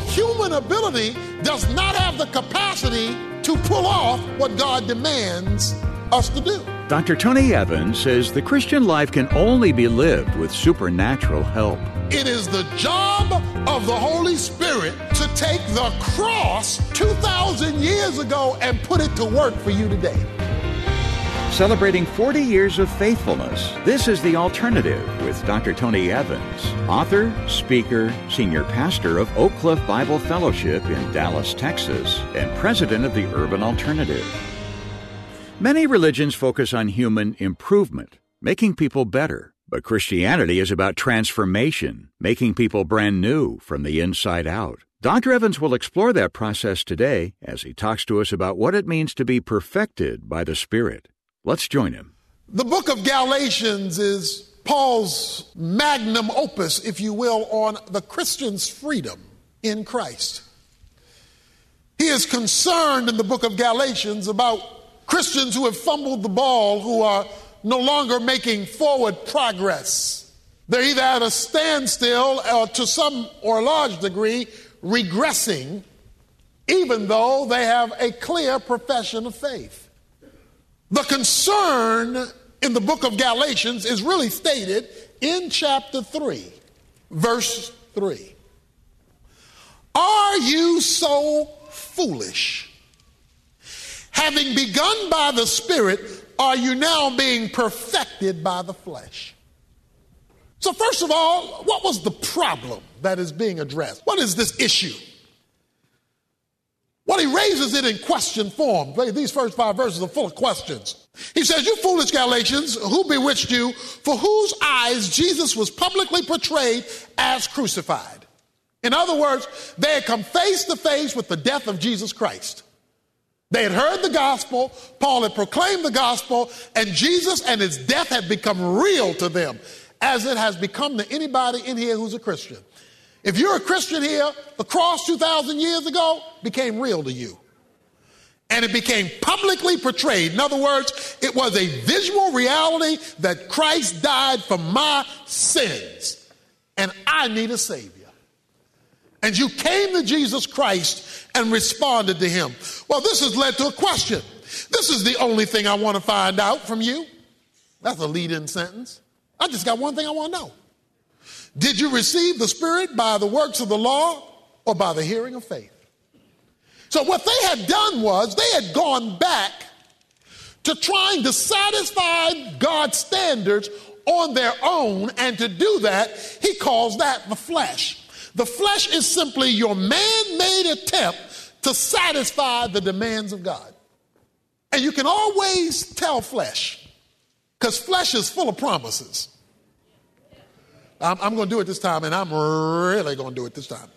human ability does not have the capacity to pull off what God demands us to do. Dr. Tony Evans says the Christian life can only be lived with supernatural help. It is the job of the Holy Spirit to take the cross 2,000 years ago and put it to work for you today. Celebrating 40 years of faithfulness, this is The Alternative with Dr. Tony Evans, author, speaker, senior pastor of Oak Cliff Bible Fellowship in Dallas, Texas, and president of the Urban Alternative. Many religions focus on human improvement, making people better. But Christianity is about transformation, making people brand new from the inside out. Dr. Evans will explore that process today as he talks to us about what it means to be perfected by the Spirit. Let's join him. The book of Galatians is Paul's magnum opus, if you will, on the Christian's freedom in Christ. He is concerned in the book of Galatians about Christians who have fumbled the ball, who are no longer making forward progress. They're either at a standstill or to some or a large degree regressing, even though they have a clear profession of faith. The concern in the book of Galatians is really stated in chapter 3, verse 3. Are you so foolish? Having begun by the Spirit, are you now being perfected by the flesh? So first of all, what was the problem that is being addressed? What is this issue? Well, he raises it in question form. These first 5 verses are full of questions. He says, you foolish Galatians, who bewitched you, for whose eyes Jesus was publicly portrayed as crucified. In other words, they had come face to face with the death of Jesus Christ. They had heard the gospel, Paul had proclaimed the gospel, and Jesus and his death had become real to them, as it has become to anybody in here who's a Christian. If you're a Christian here, the cross 2,000 years ago became real to you. And it became publicly portrayed. In other words, it was a visual reality that Christ died for my sins, and I need a Savior. And you came to Jesus Christ and responded to him. Well, this has led to a question. This is the only thing I want to find out from you. That's a lead-in sentence. I just got one thing I want to know. Did you receive the Spirit by the works of the law or by the hearing of faith? So what they had done was they had gone back to trying to satisfy God's standards on their own, and to do that, he calls that the flesh. The flesh is simply your man-made attempt to satisfy the demands of God. And you can always tell flesh, because flesh is full of promises. I'm going to do it this time, and I'm really going to do it this time.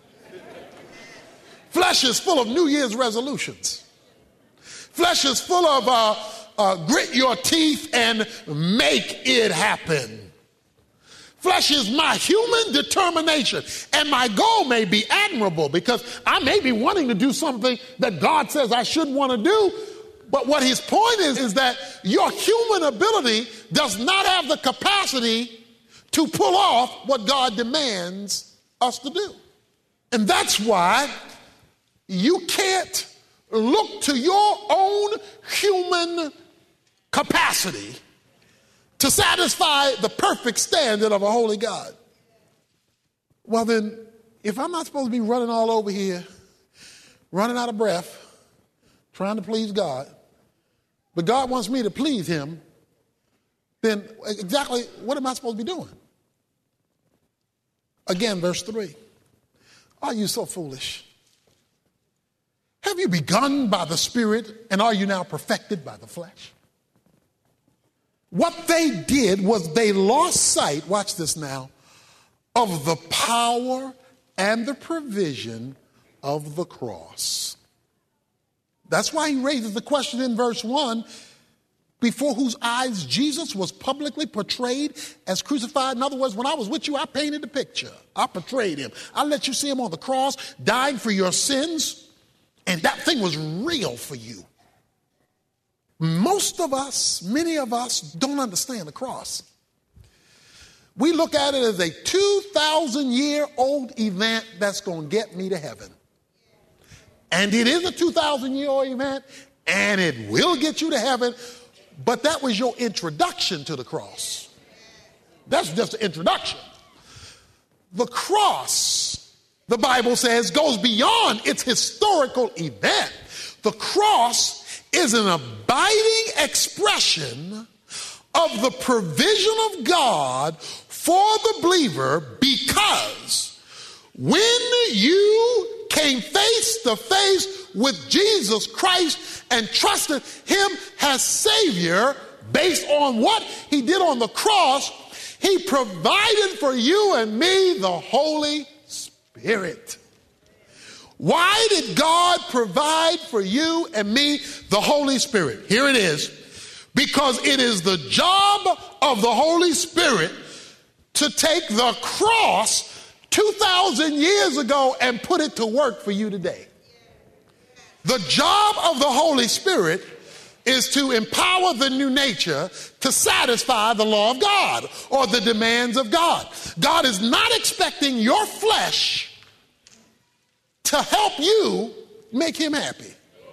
Flesh is full of New Year's resolutions. Flesh is full of grit your teeth and make it happen. Flesh is my human determination, and my goal may be admirable because I may be wanting to do something that God says I shouldn't want to do, but what his point is that your human ability does not have the capacity to pull off what God demands us to do. And that's why you can't look to your own human capacity to satisfy the perfect standard of a holy God. Well then, if I'm not supposed to be running all over here, running out of breath, trying to please God, but God wants me to please him, then exactly what am I supposed to be doing? Again, verse 3. Are you so foolish? Have you begun by the Spirit, and are you now perfected by the flesh? What they did was they lost sight, watch this now, of the power and the provision of the cross. That's why he raises the question in verse 1, before whose eyes Jesus was publicly portrayed as crucified. In other words, when I was with you, I painted the picture. I portrayed him. I let you see him on the cross, dying for your sins, and that thing was real for you. Most of us, many of us, don't understand the cross. We look at it as a 2,000-year-old event that's going to get me to heaven. And it is a 2,000-year-old event, and it will get you to heaven, but that was your introduction to the cross. That's just an introduction. The cross, the Bible says, goes beyond its historical event. The cross is an abiding expression of the provision of God for the believer, because when you came face to face with Jesus Christ and trusted him as Savior based on what he did on the cross, he provided for you and me the Holy Spirit. Why did God provide for you and me the Holy Spirit? Here it is. Because it is the job of the Holy Spirit to take the cross 2,000 years ago and put it to work for you today. The job of the Holy Spirit is to empower the new nature to satisfy the law of God or the demands of God. God is not expecting your flesh to help you make him happy,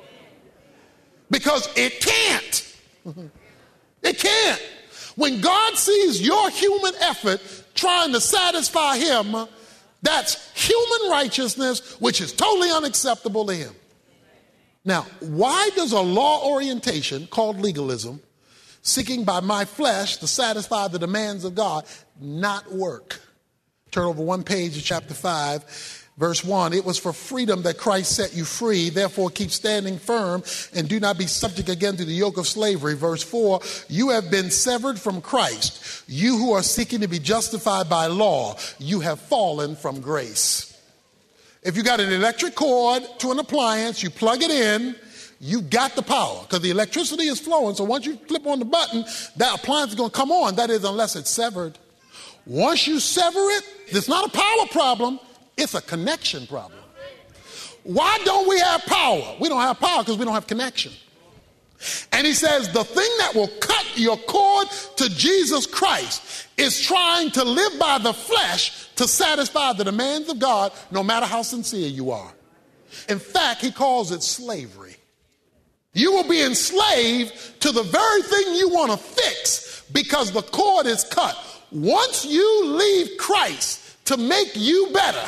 because it can't. It can't. When God sees your human effort trying to satisfy him, that's human righteousness, which is totally unacceptable to him. Now, why does a law orientation called legalism, seeking by my flesh to satisfy the demands of God, not work? Turn over one page to chapter 5. Verse 1, it was for freedom that Christ set you free. Therefore, keep standing firm and do not be subject again to the yoke of slavery. Verse 4, you have been severed from Christ. You who are seeking to be justified by law, you have fallen from grace. If you got an electric cord to an appliance, you plug it in, you got the power because the electricity is flowing. So once you flip on the button, that appliance is going to come on. That is, unless it's severed. Once you sever it, it's not a power problem. It's a connection problem. Why don't we have power? We don't have power because we don't have connection. And he says the thing that will cut your cord to Jesus Christ is trying to live by the flesh to satisfy the demands of God, no matter how sincere you are. In fact, he calls it slavery. You will be enslaved to the very thing you want to fix because the cord is cut. Once you leave Christ to make you better,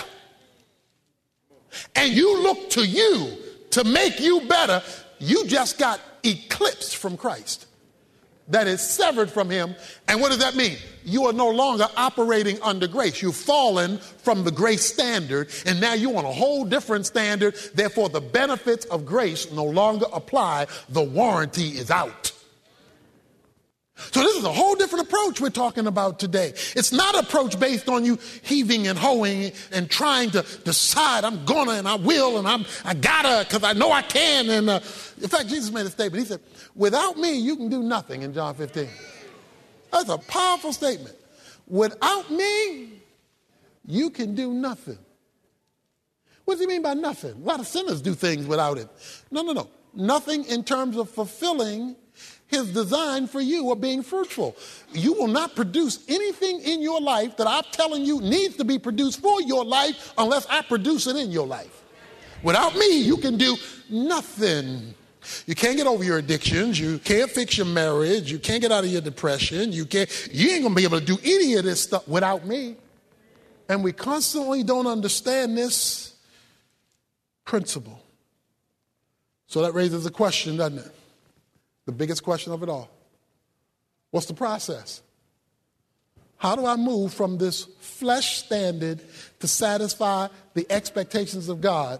and you look to you to make you better, you just got eclipsed from Christ. That is severed from him. And what does that mean? You are no longer operating under grace. You've fallen from the grace standard, and now you're on a whole different standard. Therefore, the benefits of grace no longer apply. The warranty is out. So this is a whole different approach we're talking about today. It's not an approach based on you heaving and hoeing and trying to decide I'm gonna and I will and I gotta because I know I can. And in fact, Jesus made a statement. He said, without me, you can do nothing in John 15. That's a powerful statement. Without me, you can do nothing. What does he mean by nothing? A lot of sinners do things without him. No. Nothing in terms of fulfilling his design for you or being fruitful. You will not produce anything in your life that I'm telling you needs to be produced for your life unless I produce it in your life. Without me, you can do nothing. You can't get over your addictions. You can't fix your marriage. You can't get out of your depression. You ain't gonna be able to do any of this stuff without me. And we constantly don't understand this principle. So that raises a question, doesn't it? The biggest question of it all. What's the process? How do I move from this flesh standard to satisfy the expectations of God?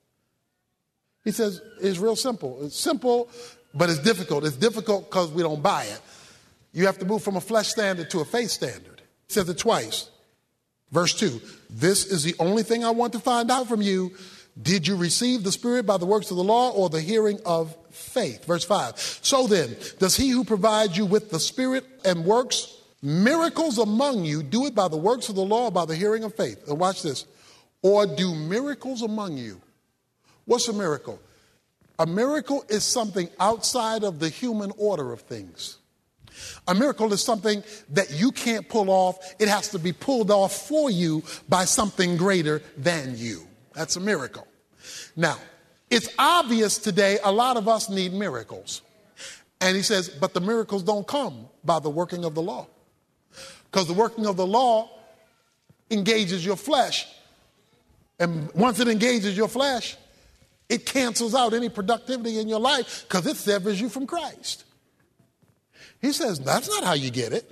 He says it's real simple. It's simple, but it's difficult. It's difficult because we don't buy it. You have to move from a flesh standard to a faith standard. He says it twice. Verse 2, this is the only thing I want to find out from you. Did you receive the Spirit by the works of the law or the hearing of faith? Verse 5. So then, does he who provides you with the Spirit and works miracles among you do it by the works of the law or by the hearing of faith? And watch this. Or do miracles among you? What's a miracle? A miracle is something outside of the human order of things. A miracle is something that you can't pull off. It has to be pulled off for you by something greater than you. That's a miracle. Now, it's obvious today a lot of us need miracles. And he says, but the miracles don't come by the working of the law. Because the working of the law engages your flesh. And once it engages your flesh, it cancels out any productivity in your life because it severs you from Christ. He says, that's not how you get it.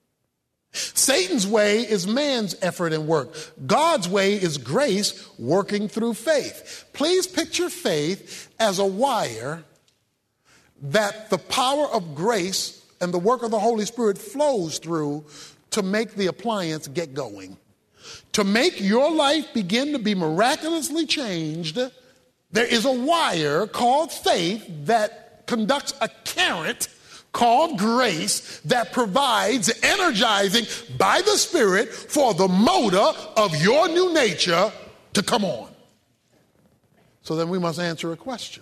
Satan's way is man's effort and work. God's way is grace working through faith. Please picture faith as a wire that the power of grace and the work of the Holy Spirit flows through to make the appliance get going. To make your life begin to be miraculously changed, there is a wire called faith that conducts a current called grace that provides energizing by the Spirit for the motor of your new nature to come on. So then we must answer a question.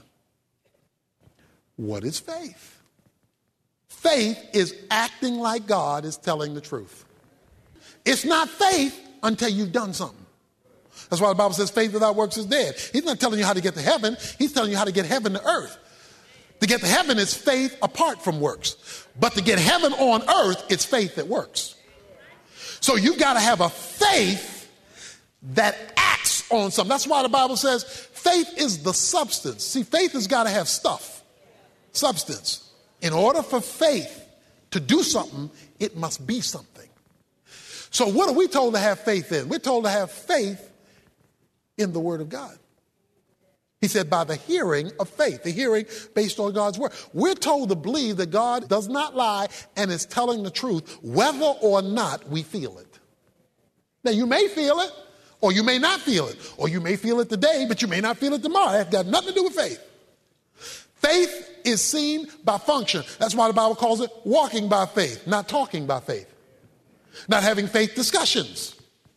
What is faith? Faith is acting like God is telling the truth. It's not faith until you've done something. That's why the Bible says faith without works is dead. He's not telling you how to get to heaven. He's telling you how to get heaven to earth. To get to heaven is faith apart from works. But to get heaven on earth, it's faith that works. So you've got to have a faith that acts on something. That's why the Bible says faith is the substance. See, faith has got to have stuff, substance. In order for faith to do something, it must be something. So what are we told to have faith in? We're told to have faith in the Word of God. He said, by the hearing of faith, the hearing based on God's word. We're told to believe that God does not lie and is telling the truth, whether or not we feel it. Now, you may feel it, or you may not feel it, or you may feel it today, but you may not feel it tomorrow. That's got nothing to do with faith. Faith is seen by function. That's why the Bible calls it walking by faith, not talking by faith. Not having faith discussions.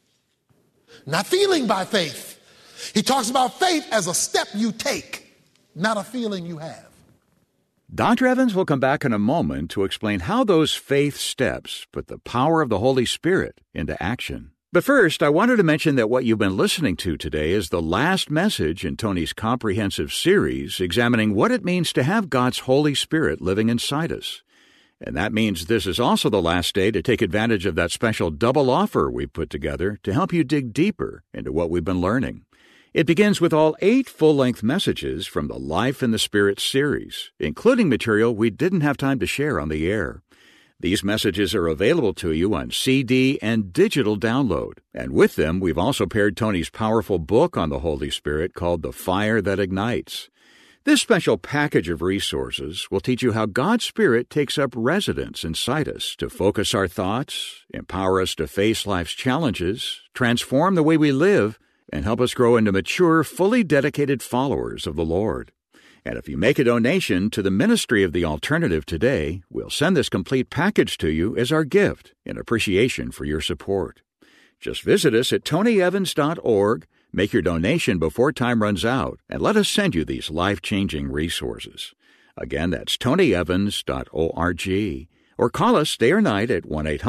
Not feeling by faith. He talks about faith as a step you take, not a feeling you have. Dr. Evans will come back in a moment to explain how those faith steps put the power of the Holy Spirit into action. But first, I wanted to mention that what you've been listening to today is the last message in Tony's comprehensive series examining what it means to have God's Holy Spirit living inside us. And that means this is also the last day to take advantage of that special double offer we put together to help you dig deeper into what we've been learning. It begins with all 8 full-length messages from the Life in the Spirit series, including material we didn't have time to share on the air. These messages are available to you on CD and digital download, and with them we've also paired Tony's powerful book on the Holy Spirit called The Fire That Ignites. This special package of resources will teach you how God's Spirit takes up residence inside us to focus our thoughts, empower us to face life's challenges, transform the way we live, and help us grow into mature, fully dedicated followers of the Lord. And if you make a donation to the Ministry of the Alternative today, we'll send this complete package to you as our gift in appreciation for your support. Just visit us at tonyevans.org, make your donation before time runs out, and let us send you these life-changing resources. Again, that's tonyevans.org. Or call us day or night at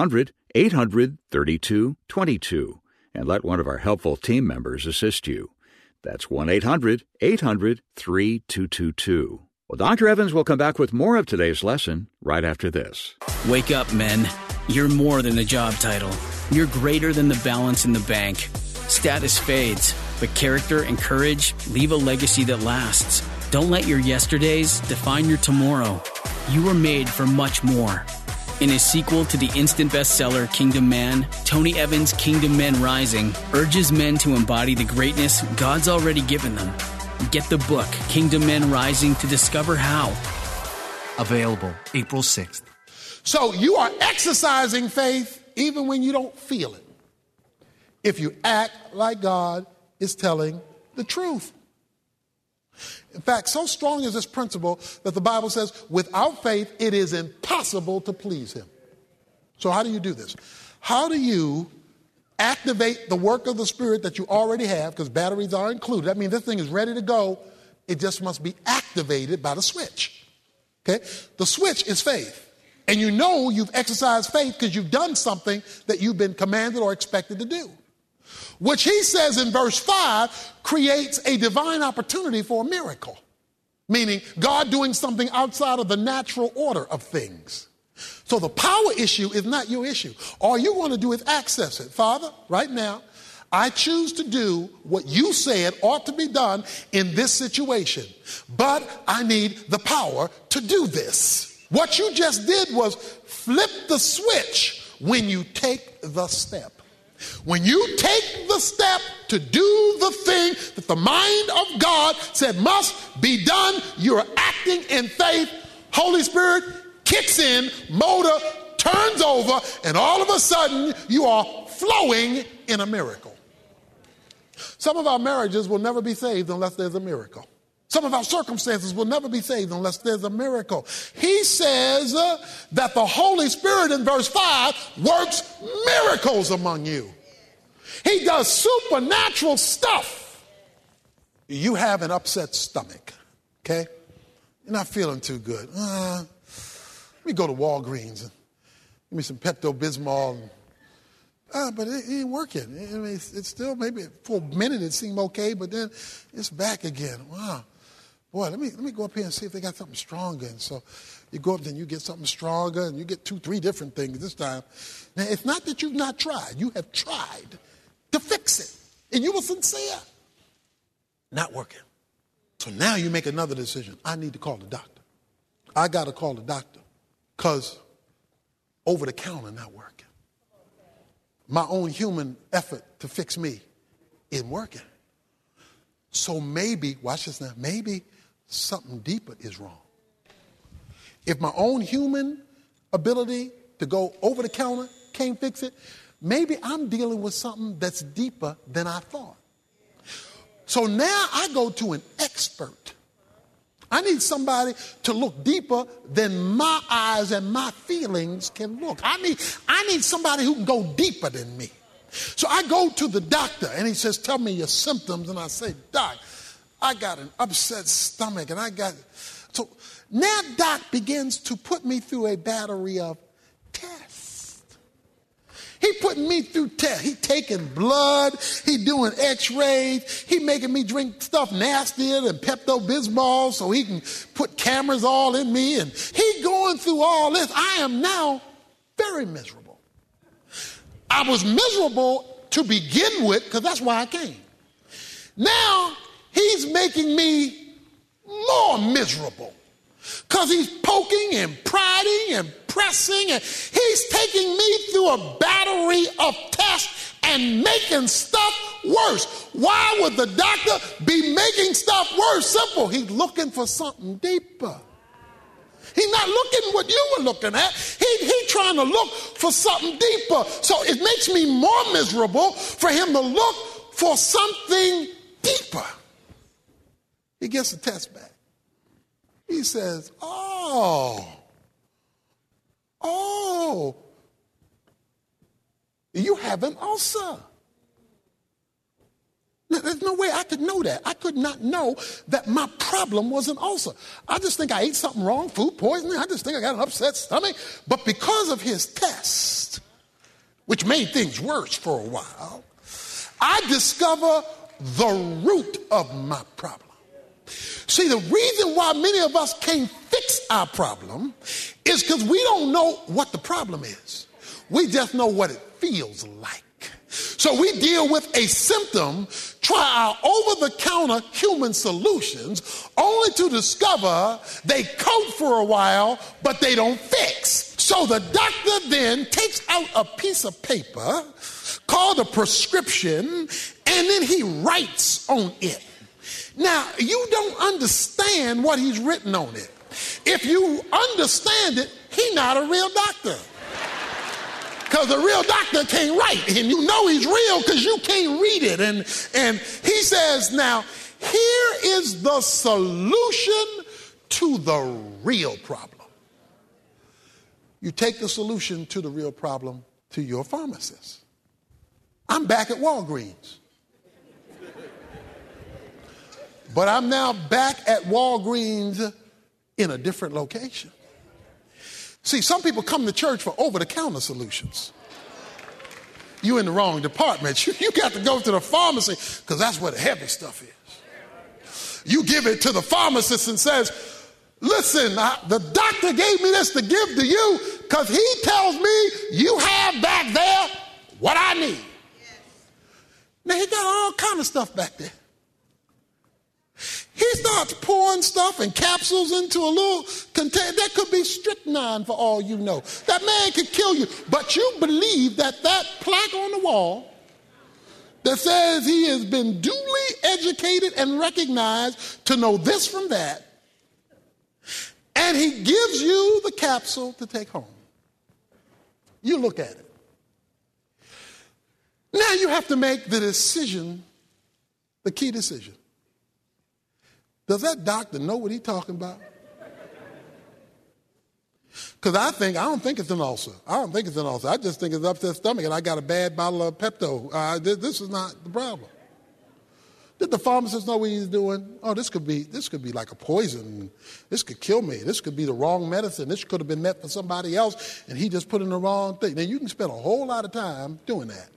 1-800-800-3222. And let one of our helpful team members assist you. That's 1-800-800-3222. Well, Dr. Evans will come back with more of today's lesson right after this. Wake up, men. You're more than a job title. You're greater than the balance in the bank. Status fades, but character and courage leave a legacy that lasts. Don't let your yesterdays define your tomorrow. You were made for much more. In his sequel to the instant bestseller Kingdom Man, Tony Evans' Kingdom Men Rising urges men to embody the greatness God's already given them. Get the book, Kingdom Men Rising, to discover how. Available April 6th. So you are exercising faith even when you don't feel it. If you act like God is telling the truth. In fact, so strong is this principle that the Bible says, without faith, it is impossible to please him. So how do you do this? How do you activate the work of the Spirit that you already have, because batteries are included? That means this thing is ready to go. It just must be activated by the switch. Okay? The switch is faith. And you know you've exercised faith because you've done something that you've been commanded or expected to do. Which he says in verse 5 creates a divine opportunity for a miracle. Meaning God doing something outside of the natural order of things. So the power issue is not your issue. All you want to do is access it. Father, right now, I choose to do what you said ought to be done in this situation. But I need the power to do this. What you just did was flip the switch when you take the step. When you take the step to do the thing that the mind of God said must be done, you're acting in faith. Holy Spirit kicks in, motor turns over, and all of a sudden you are flowing in a miracle. Some of our marriages will never be saved unless there's a miracle. Some of our circumstances will never be saved unless there's a miracle. He says that the Holy Spirit in verse 5 works miracles among you. He does supernatural stuff. You have an upset stomach, okay? You're not feeling too good. Let me go to Walgreens and give me some Pepto-Bismol. But it ain't working. I mean, it's still, maybe for a minute it seemed okay, but then it's back again. Wow. Boy, let me go up here and see if they got something stronger. And so you go up there and you get something stronger, and you get 2-3 different things this time. Now, it's not that you've not tried. You have tried to fix it. And you were sincere. Not working. So now you make another decision. I need to call the doctor. I got to call the doctor because over the counter not working. My own human effort to fix me isn't working. So maybe, watch this now, maybe something deeper is wrong. If my own human ability to go over the counter can't fix it, maybe I'm dealing with something that's deeper than I thought. So now I go to an expert. I need somebody to look deeper than my eyes and my feelings can look. I need somebody who can go deeper than me. So I go to the doctor and he says, tell me your symptoms. And I say, Doc, I got an upset stomach and so now Doc begins to put me through a battery of tests. He putting me through tests. He taking blood. He doing x-rays. He making me drink stuff nastier than Pepto-Bismol so he can put cameras all in me. And he going through all this. I am now very miserable. I was miserable to begin with because that's why I came. Now he's making me more miserable because he's poking and prodding and pressing, and he's taking me through a battery of tests and making stuff worse. Why would the doctor be making stuff worse? Simple. He's looking for something deeper. He's not looking what you were looking at. He's trying to look for something deeper. So it makes me more miserable for him to look for something deeper. He gets the test back. He says, oh, you have an ulcer. Now, there's no way I could know that. I could not know that my problem was an ulcer. I just think I ate something wrong, food poisoning. I just think I got an upset stomach. But because of his test, which made things worse for a while, I discover the root of my problem. See, the reason why many of us can't fix our problem is because we don't know what the problem is. We just know what it feels like. So we deal with a symptom, try our over-the-counter human solutions, only to discover they cope for a while, but they don't fix. So the doctor then takes out a piece of paper called a prescription, and then he writes on it. Now, you don't understand what he's written on it. If you understand it, he's not a real doctor. Because the real doctor can't write, and you know he's real because you can't read it. And he says, now, here is the solution to the real problem. You take the solution to the real problem to your pharmacist. I'm back at Walgreens. But I'm now back at Walgreens in a different location. See, some people come to church for over-the-counter solutions. You're in the wrong department. You got to go to the pharmacy because that's where the heavy stuff is. You give it to the pharmacist and says, listen, the doctor gave me this to give to you because he tells me you have back there what I need. Now, he got all kind of stuff back there. He starts pouring stuff and capsules into a little container. That could be strychnine for all you know. That man could kill you. But you believe that plaque on the wall that says he has been duly educated and recognized to know this from that, and he gives you the capsule to take home. You look at it. Now you have to make the decision, the key decision. Does that doctor know what he's talking about? Because I don't think it's an ulcer. I just think it's upset stomach and I got a bad bottle of Pepto. This is not the problem. Did the pharmacist know what he's doing? Oh, this could be like a poison. This could kill me. This could be the wrong medicine. This could have been meant for somebody else and he just put in the wrong thing. Now you can spend a whole lot of time doing that.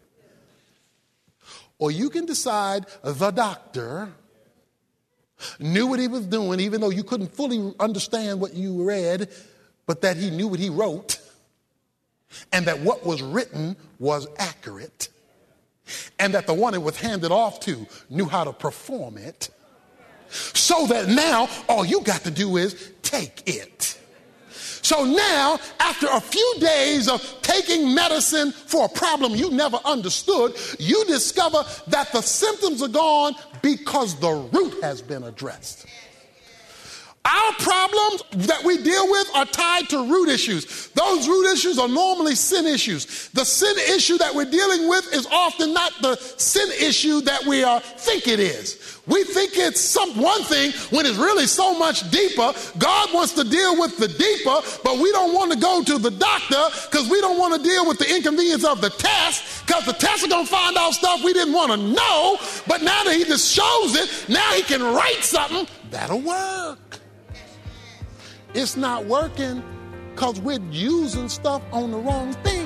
Or you can decide the doctor knew what he was doing, even though you couldn't fully understand what you read, but that he knew what he wrote, and that what was written was accurate, and that the one it was handed off to knew how to perform it, so that now all you got to do is take it. So now, after a few days of taking medicine for a problem you never understood, you discover that the symptoms are gone because the root has been addressed. Our problems that we deal with are tied to root issues. Those root issues are normally sin issues. The sin issue that we're dealing with is often not the sin issue that we think it is. We think it's one thing when it's really so much deeper. God wants to deal with the deeper, but we don't want to go to the doctor because we don't want to deal with the inconvenience of the test, because the test is going to find out stuff we didn't want to know. But now that he just shows it, now he can write something that'll work. It's not working because we're using stuff on the wrong thing.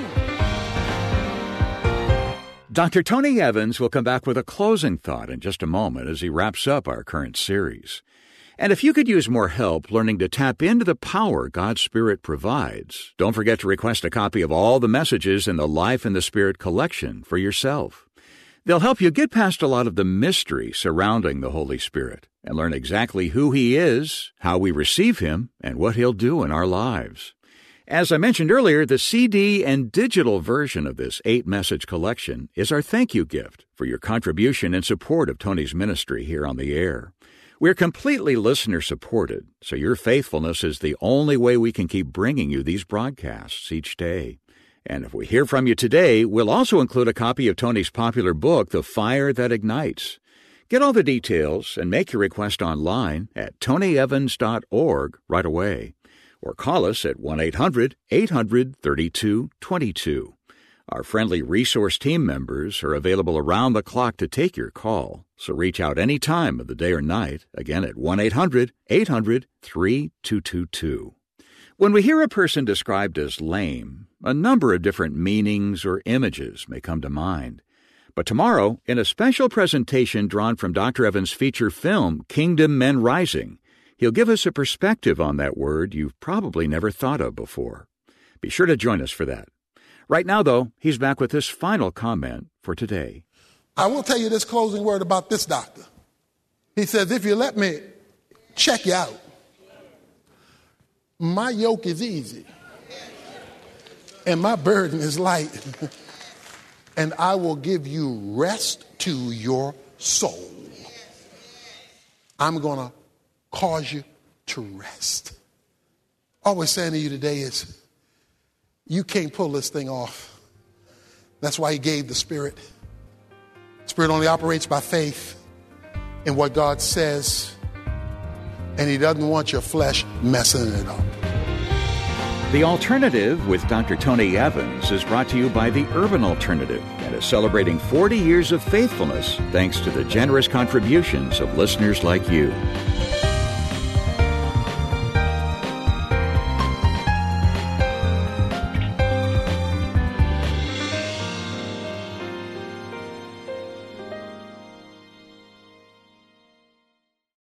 Dr. Tony Evans will come back with a closing thought in just a moment as he wraps up our current series. And if you could use more help learning to tap into the power God's Spirit provides, don't forget to request a copy of all the messages in the Life in the Spirit collection for yourself. They'll help you get past a lot of the mystery surrounding the Holy Spirit and learn exactly who He is, how we receive Him, and what He'll do in our lives. As I mentioned earlier, the CD and digital version of this 8-message collection is our thank you gift for your contribution and support of Tony's ministry here on the air. We're completely listener-supported, so your faithfulness is the only way we can keep bringing you these broadcasts each day. And if we hear from you today, we'll also include a copy of Tony's popular book, The Fire That Ignites. Get all the details and make your request online at tonyevans.org right away. Or call us at 1-800-800-3222. Our friendly resource team members are available around the clock to take your call, so reach out any time of the day or night, again at 1-800-800-3222. When we hear a person described as lame, a number of different meanings or images may come to mind. But tomorrow, in a special presentation drawn from Dr. Evans' feature film, Kingdom Men Rising, he'll give us a perspective on that word you've probably never thought of before. Be sure to join us for that. Right now, though, he's back with this final comment for today. I will tell you this closing word about this doctor. He says, if you let me check you out, my yoke is easy and my burden is light, and I will give you rest to your soul. I'm going to cause you to rest. All we're saying to you today is you can't pull this thing off. That's why He gave the Spirit. The Spirit only operates by faith in what God says, and He doesn't want your flesh messing it up. The Alternative with Dr. Tony Evans is brought to you by the Urban Alternative and is celebrating 40 years of faithfulness thanks to the generous contributions of listeners like you.